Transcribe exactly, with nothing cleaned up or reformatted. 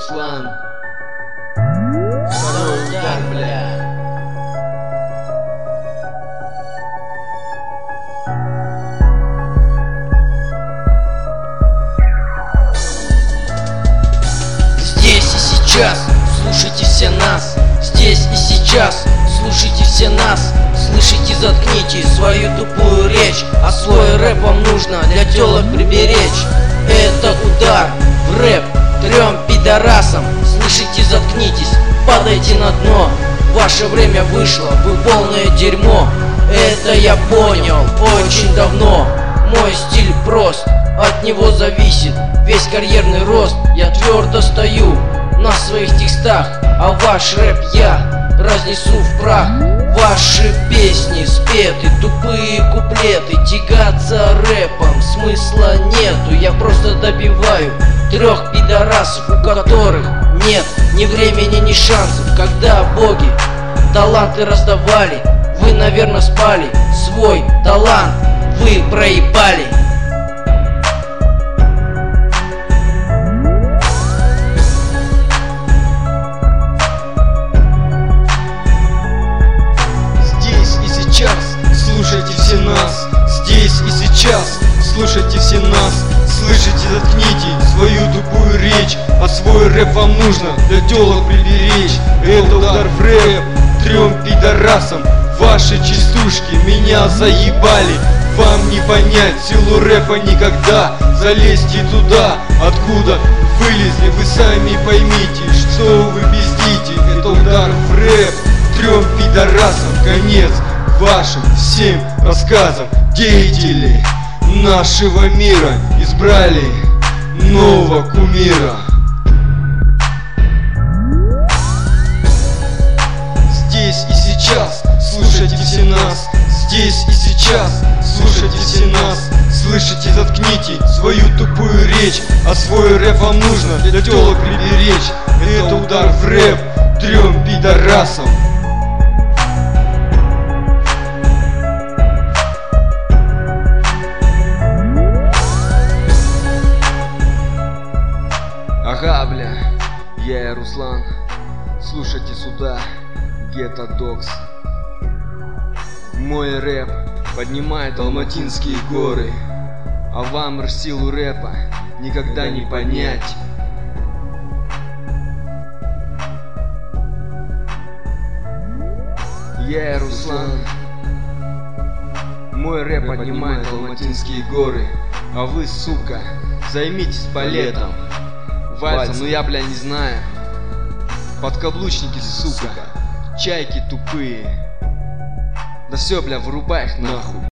Руслан. Второй удар, бля. Здесь и сейчас слушайте все нас. Здесь и сейчас слушайте все нас. Слышите, заткните свою тупую речь, а свой рэп вам нужно для тёлок приберечь. Это удар в рэп трем пидорасам. Слышите, заткнитесь, падайте на дно. Ваше время вышло, вы полное дерьмо. Это я понял очень давно. Мой стиль прост, от него зависит весь карьерный рост. Я твердо стою на своих текстах, а ваш рэп я разнесу в прах. Ваши песни спеты, тупые куплеты. Тягаться рэпом смысла нету. Я просто добиваю трех пидорасов, у которых нет ни времени, ни шансов. Когда боги таланты раздавали, вы, наверное, спали. Свой талант вы проебали. Слушайте все нас, здесь и сейчас. Слушайте все нас, слышите, заткните свою тупую речь, а свой рэп вам нужно для тёлок приберечь. Это удар в рэп трем пидорасам. Ваши частушки меня заебали. Вам не понять силу рэпа никогда. Залезьте туда, откуда вылезли, вы сами поймите, что вы пиздите. Это удар в рэп трем пидорасам. Конец вашим всем рассказам. Деятели нашего мира избрали нового кумира. Здесь и сейчас слушайте все нас. Здесь и сейчас слушайте все нас. Слышите, заткните свою тупую речь, а свой рэп вам нужно для тёлок приберечь. Это удар в рэп трем пидорасам. Ага, бля, я и Руслан. Слушайте сюда, Гетто Догс. Мой рэп поднимает алматинские горы, а вам силу рэпа никогда не понять. Я и Руслан. Мой рэп поднимает алматинские горы, а вы, сука, займитесь балетом. Вальцем, ну я, бля, не знаю. Подкаблучники, сука. Чайки тупые. Да все, бля, вырубай их нахуй.